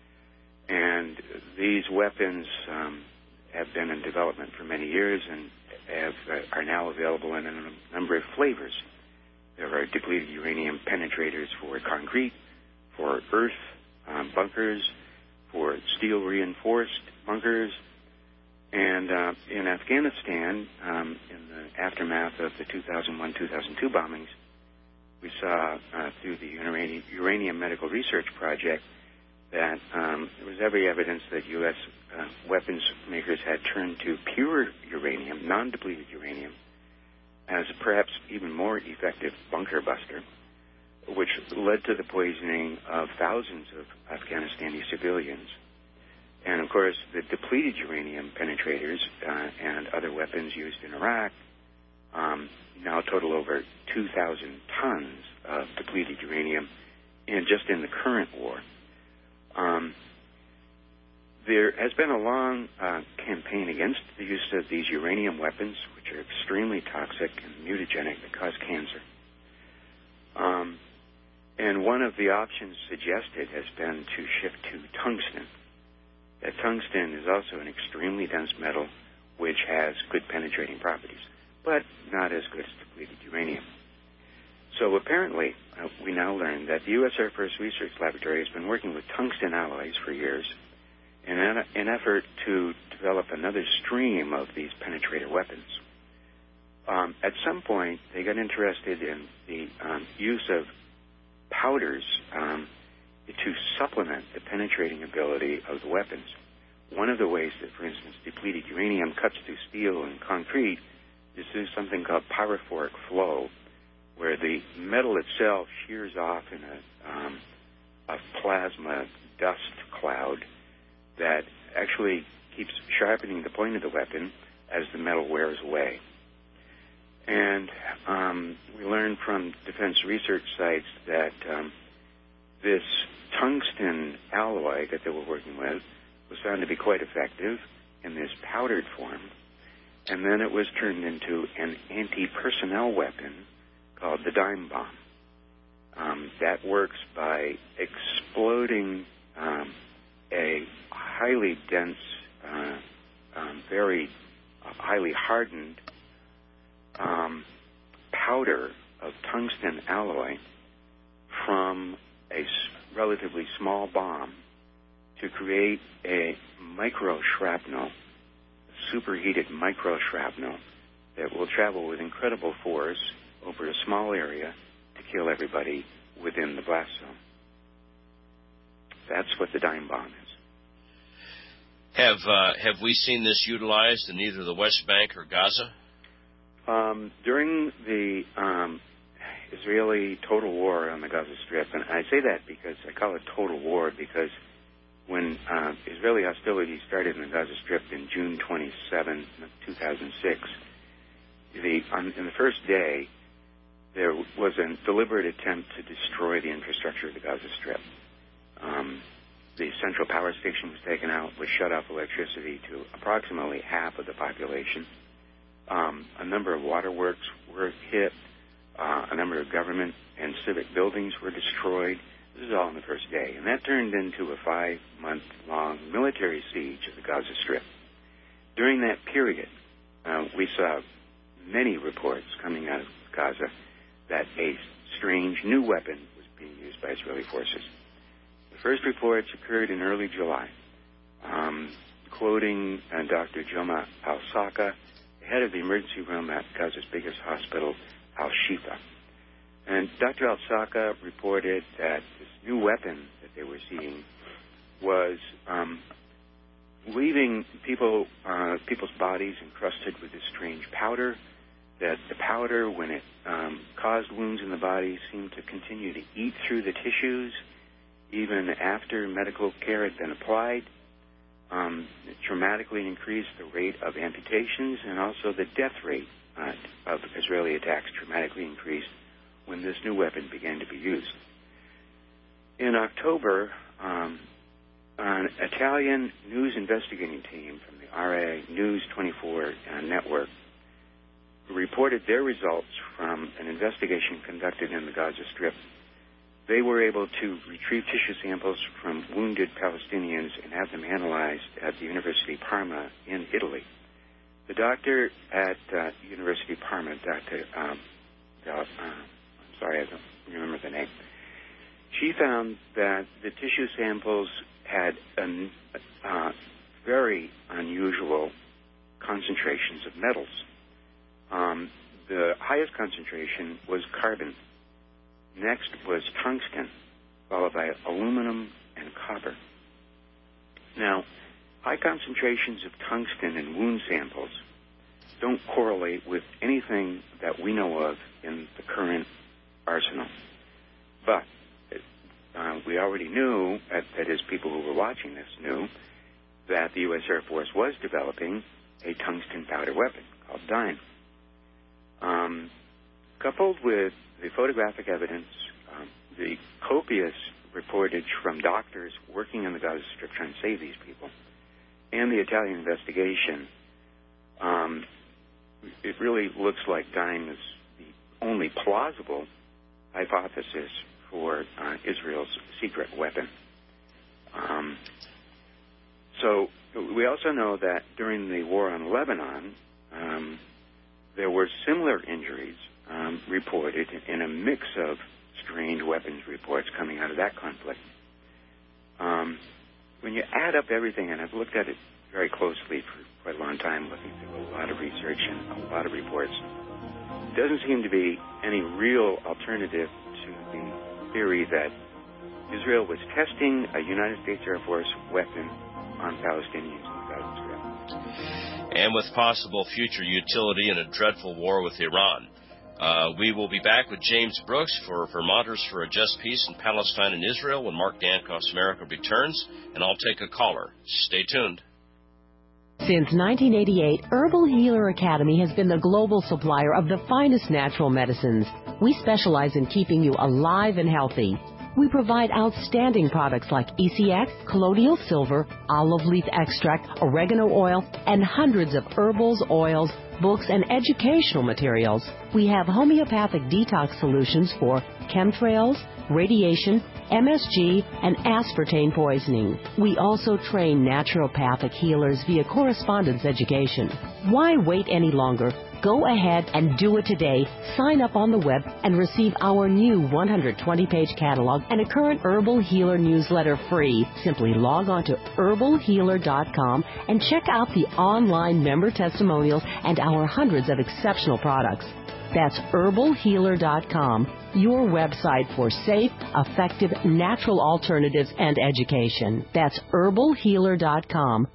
B: and these weapons um, have been in development for many years and have, uh, are now available in a number of flavors. There are depleted uranium penetrators for concrete, for earth um, bunkers, for steel-reinforced bunkers. And uh, in Afghanistan, um, in the aftermath of the two thousand one two thousand two bombings, we saw uh, through the Uranium, Uranium Medical Research Project that um, there was every evidence that U S uh, weapons makers had turned to pure uranium, non-depleted uranium, as perhaps even more effective bunker buster, which led to the poisoning of thousands of Afghanistani civilians. And, of course, the depleted uranium penetrators uh, and other weapons used in Iraq um, now total over two thousand tons of depleted uranium in just in the current war. Um, there has been a long uh, campaign against the use of these uranium weapons, which are extremely toxic and mutagenic that cause cancer. Um, and one of the options suggested has been to shift to tungsten. That tungsten is also an extremely dense metal which has good penetrating properties, but not as good as depleted uranium. So apparently, uh, we now learn that the U S Air Force Research Laboratory has been working with tungsten alloys for years in an, an effort to develop another stream of these penetrator weapons. Um, at some point, they got interested in the um, use of powders um, to supplement the penetrating ability of the weapons. One of the ways that, for instance, depleted uranium cuts through steel and concrete is through something called pyrophoric flow, where the metal itself shears off in a, um, a plasma dust cloud that actually keeps sharpening the point of the weapon as the metal wears away. And um, we learned from defense research sites that um, this tungsten alloy that they were working with was found to be quite effective in this powdered form. And then it was turned into an anti-personnel weapon called the dime bomb. Um, that works by exploding um, a highly dense, uh, um, very uh, highly hardened um, powder of tungsten alloy from a s- relatively small bomb to create a micro shrapnel, superheated micro shrapnel that will travel with incredible force over a small area to kill everybody within the blast zone. That's what the dime bomb is.
A: Have uh, have we seen this utilized in either the West Bank or Gaza?
B: Um, during the um, Israeli total war on the Gaza Strip, and I say that because I call it total war because when uh, Israeli hostilities started in the Gaza Strip in June twenty-seventh, two thousand six, the, on, in the first day, there was a deliberate attempt to destroy the infrastructure of the Gaza Strip. Um, the central power station was taken out, was shut off electricity to approximately half of the population. Um, a number of waterworks were hit. Uh, a number of government and civic buildings were destroyed. This is all in the first day. And that turned into a five-month-long military siege of the Gaza Strip. During that period, uh, we saw many reports coming out of Gaza that a strange new weapon was being used by Israeli forces. The first reports occurred in early July, um, quoting uh, Doctor Joma Al-Saka, the head of the emergency room at Gaza's biggest hospital, Al-Shifa. And Doctor Al-Saka reported that this new weapon that they were seeing was um, leaving people, uh, people's bodies encrusted with this strange powder, that the powder, when it um, caused wounds in the body, seemed to continue to eat through the tissues even after medical care had been applied. Um, it dramatically increased the rate of amputations, and also the death rate uh, of Israeli attacks dramatically increased when this new weapon began to be used. In October, um, an Italian news investigating team from the R A News twenty-four uh, network reported their results from an investigation conducted in the Gaza Strip. They were able to retrieve tissue samples from wounded Palestinians and have them analyzed at the University of Parma in Italy. The doctor at uh, University of Parma, Doctor Um, uh, I'm sorry, I don't remember the name. She found that the tissue samples had an, uh, very unusual concentrations of metals. Um, the highest concentration was carbon. Next was tungsten, followed by aluminum and copper. Now, high concentrations of tungsten in wound samples don't correlate with anything that we know of in the current arsenal. But uh, we already knew, that, that is, people who were watching this knew, that the U S Air Force was developing a tungsten powder weapon called DIME. Um, coupled with the photographic evidence, um, the copious reportage from doctors working in the Gaza Strip trying to save these people, and the Italian investigation, um, it really looks like dyne is the only plausible hypothesis for uh, Israel's secret weapon. Um, so we also know that during the war on Lebanon, um, there were similar injuries um, reported in a mix of strange weapons reports coming out of that conflict. Um, when you add up everything, and I've looked at it very closely for quite a long time, looking through a lot of research and a lot of reports, there doesn't seem to be any real alternative to the theory that Israel was testing a United States Air Force weapon on Palestinians in the Gaza Strip.
A: And with possible future utility in a dreadful war with Iran. Uh, we will be back with James Brooks for Vermonters for a Just Peace in Palestine and Israel when Mark Dankoff's America returns, and I'll take a caller. Stay tuned.
F: Since nineteen eighty-eight, Herbal Healer Academy has been the global supplier of the finest natural medicines. We specialize in keeping you alive and healthy. We provide outstanding products like E C X, colloidal silver, olive leaf extract, oregano oil, and hundreds of herbals, oils, books, and educational materials. We have homeopathic detox solutions for chemtrails, radiation, M S G, and aspartame poisoning. We also train naturopathic healers via correspondence education. Why wait any longer? Go ahead and do it today. Sign up on the web and receive our new one hundred twenty page catalog and a current Herbal Healer newsletter free. Simply log on to herbal healer dot com and check out the online member testimonials and our hundreds of exceptional products. That's herbal healer dot com, your website for safe, effective, natural alternatives and education. That's herbal healer dot com.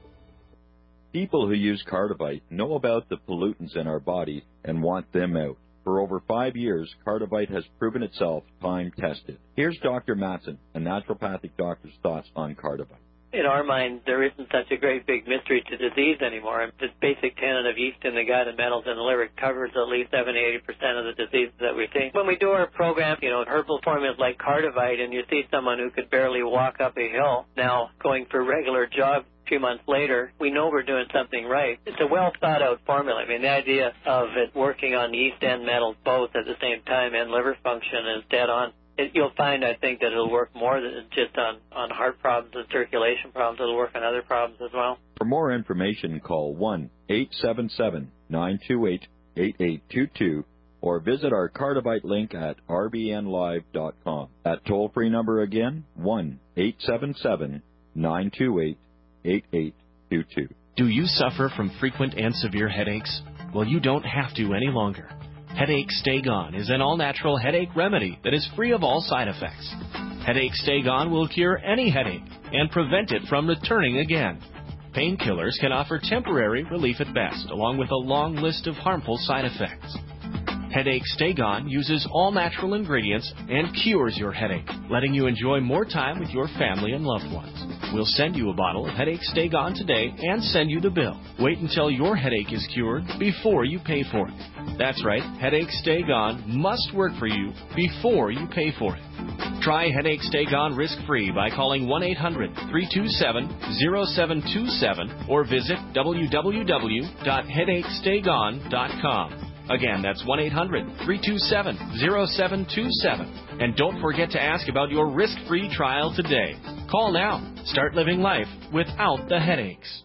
G: People who use Cardivite know about the pollutants in our body and want them out. For over five years, Cardivite has proven itself time-tested. Here's Doctor Matson, a naturopathic doctor's thoughts on Cardivite.
H: In our mind, there isn't such a great big mystery to disease anymore. The basic tenet of yeast in the gut and metals in the liver covers at least seventy to eighty percent of the diseases that we see. When we do our program, you know, herbal formulas like Cardivite, and you see someone who could barely walk up a hill now going for regular jog a few months later, we know we're doing something right. It's a well-thought-out formula. I mean, the idea of it working on yeast and metals both at the same time and liver function is dead on. It, you'll find, I think, that it'll work more than just on, on heart problems and circulation problems. It'll work on other problems as well.
G: For more information, call one eight seven seven, nine two eight, eight eight two two or visit our Cardivite link at r b n live dot com. That toll-free number again, one eight seven seven, nine two eight, eight eight two two.
L: Do you suffer from frequent and severe headaches? Well, you don't have to any longer. Headache Stay Gone is an all-natural headache remedy that is free of all side effects. Headache Stay Gone will cure any headache and prevent it from returning again. Painkillers can offer temporary relief at best, along with a long list of harmful side effects. Headache Stay Gone uses all-natural ingredients and cures your headache, letting you enjoy more time with your family and loved ones. We'll send you a bottle of Headache Stay Gone today and send you the bill. Wait until your headache is cured before you pay for it. That's right, Headache Stay Gone must work for you before you pay for it. Try Headache Stay Gone risk-free by calling one eight hundred, three two seven, zero seven two seven or visit w w w dot headache stay gone dot com. Again, that's one eight hundred, three two seven, zero seven two seven. And don't forget to ask about your risk-free trial today. Call now. Start living life without the headaches.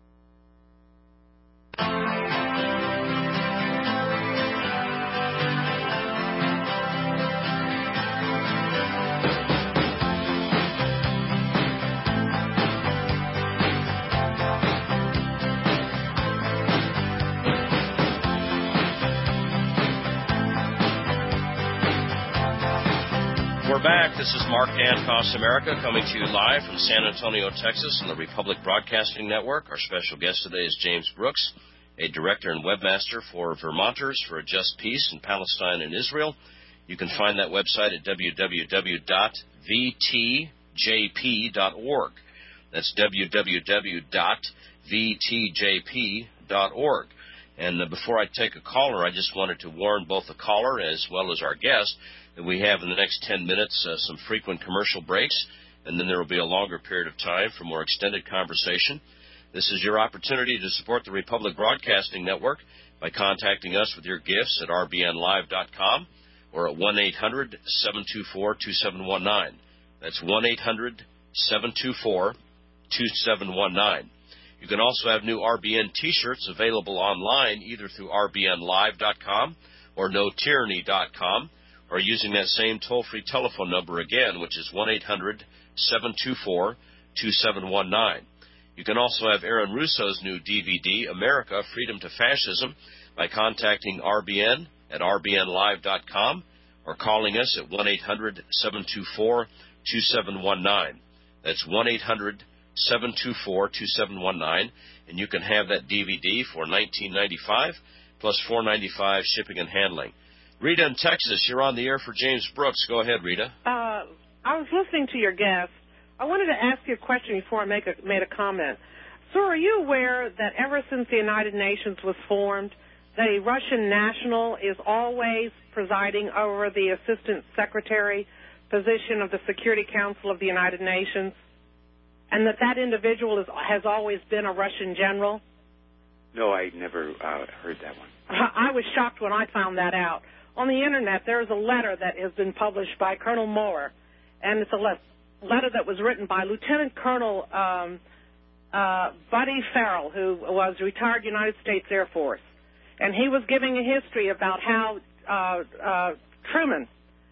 A: We're back. This is Mark Dankoff's America coming to you live from San Antonio, Texas on the Republic Broadcasting Network. Our special guest today is James Brooks, a director and webmaster for Vermonters for a Just Peace in Palestine and Israel. You can find that website at w w w dot v t j p dot org. That's w w w dot v t j p dot org. And uh, before I take a caller, I just wanted to warn both the caller as well as our guest that we have in the next ten minutes uh, some frequent commercial breaks, and then there will be a longer period of time for more extended conversation. This is your opportunity to support the Republic Broadcasting Network by contacting us with your gifts at r b n live dot com or at one eight hundred seven two four two seven one nine. That's one eight hundred seven two four two seven one nine. You can also have new R B N T-shirts available online either through r b n live dot com or no tyranny dot com, or using that same toll-free telephone number again, which is one eight hundred seven two four two seven one nine. You can also have Aaron Russo's new D V D, America, Freedom to Fascism, by contacting R B N at r b n live dot com or calling us at one eight hundred seven two four two seven one nine. That's one eight hundred seven two four two seven one nine, and you can have that D V D for nineteen ninety-five dollars plus four ninety-five shipping and handling. Rita in Texas, you're on the air for James Brooks. Go ahead, Rita.
M: Uh, I was listening to your guest. I wanted to ask you a question before I make a, made a comment. Sir, are you aware that ever since the United Nations was formed, that a Russian national is always presiding over the Assistant Secretary position of the Security Council of the United Nations, and that that individual is, has always been a Russian general?
B: No, I never uh, heard that one.
M: I was shocked when I found that out. On the Internet, there is a letter that has been published by Colonel Moore, and it's a le- letter that was written by Lieutenant Colonel um, uh, Buddy Farrell, who was retired United States Air Force. And he was giving a history about how uh, uh, Truman,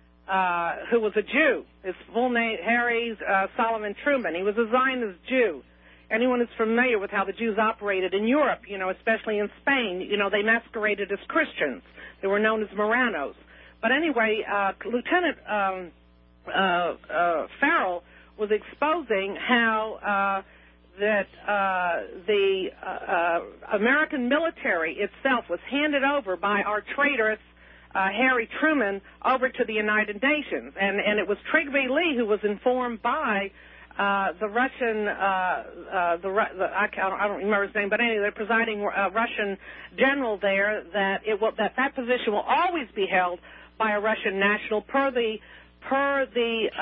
M: uh, who was a Jew, his full name, Harry uh, Solomon Truman, he was a Zionist Jew. Anyone who's familiar with how the Jews operated in Europe, you know, especially in Spain, you know, they masqueraded as Christians. They were known as Moranos. But anyway, uh, Lieutenant um, uh, uh, Farrell was exposing how uh, that uh, the uh, uh, American military itself was handed over by our traitorous uh, Harry Truman over to the United Nations. And, and it was Trygve Lie who was informed by Uh, the Russian, uh, uh, the, the I, can't, I don't remember his name, but anyway, the presiding uh, Russian general there, that it will, that that position will always be held by a Russian national per the per the uh,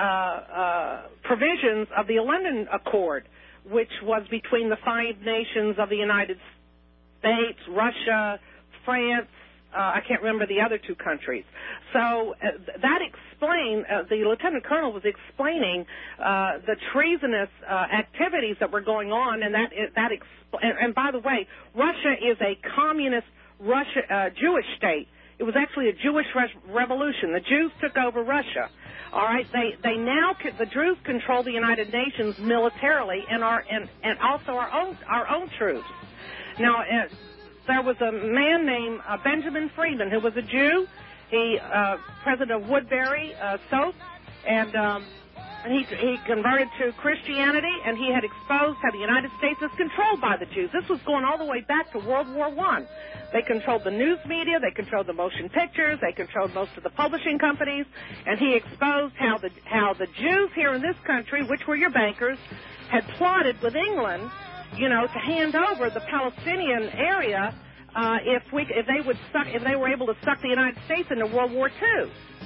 M: uh, provisions of the London Accord, which was between the five nations of the United States, Russia, France. Uh, I can't remember the other two countries. So uh, that explained, uh, the Lieutenant Colonel was explaining uh, the treasonous uh, activities that were going on, and that that expl- and, and by the way, Russia is a communist Russia uh, Jewish state. It was actually a Jewish re- revolution. The Jews took over Russia. All right, they they now the Jews control the United Nations militarily, and our and, and also our own our own troops. Now. Uh, There was a man named uh, Benjamin Friedman who was a Jew. He, uh, president of Woodbury uh, Soap, and um, he he converted to Christianity, and he had exposed how the United States is controlled by the Jews. This was going all the way back to World War One. They controlled the news media, they controlled the motion pictures, they controlled most of the publishing companies, and he exposed how the how the Jews here in this country, which were your bankers, had plotted with England, you know, to hand over the Palestinian area uh, if we if they would suck if they were able to suck the United States into World War Two.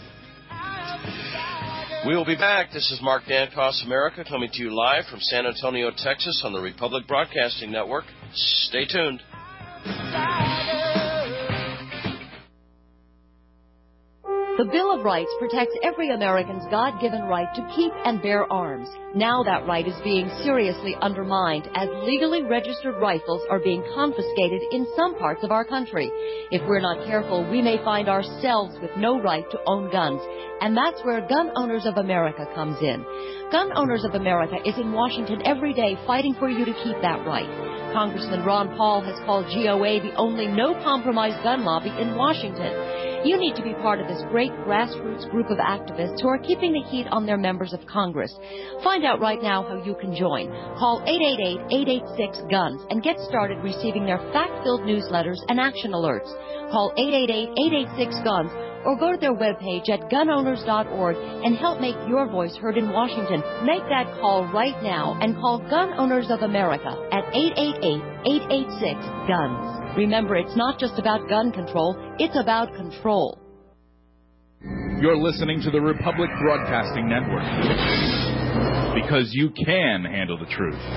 A: We will be back. This is Mark Dankos, America, coming to you live from San Antonio, Texas, on the Republic Broadcasting Network. Stay tuned.
N: The Bill of Rights protects every American's God-given right to keep and bear arms. Now that right is being seriously undermined as legally registered rifles are being confiscated in some parts of our country. If we're not careful, we may find ourselves with no right to own guns. And that's where Gun Owners of America comes in. Gun Owners of America is in Washington every day fighting for you to keep that right. Congressman Ron Paul has called G O A the only no-compromise gun lobby in Washington. You need to be part of this great grassroots group of activists who are keeping the heat on their members of Congress. Find out right now how you can join. Call eight eight eight, eight eight six, GUNS and get started receiving their fact-filled newsletters and action alerts. Call eight eight eight, eight eight six, GUNS or go to their webpage at gun owners dot org and help make your voice heard in Washington. Make that call right now and call Gun Owners of America at eight eight eight, eight eight six, GUNS. Remember, it's not just about gun control, it's about control.
I: You're listening to the Republic Broadcasting Network, because you can handle the truth.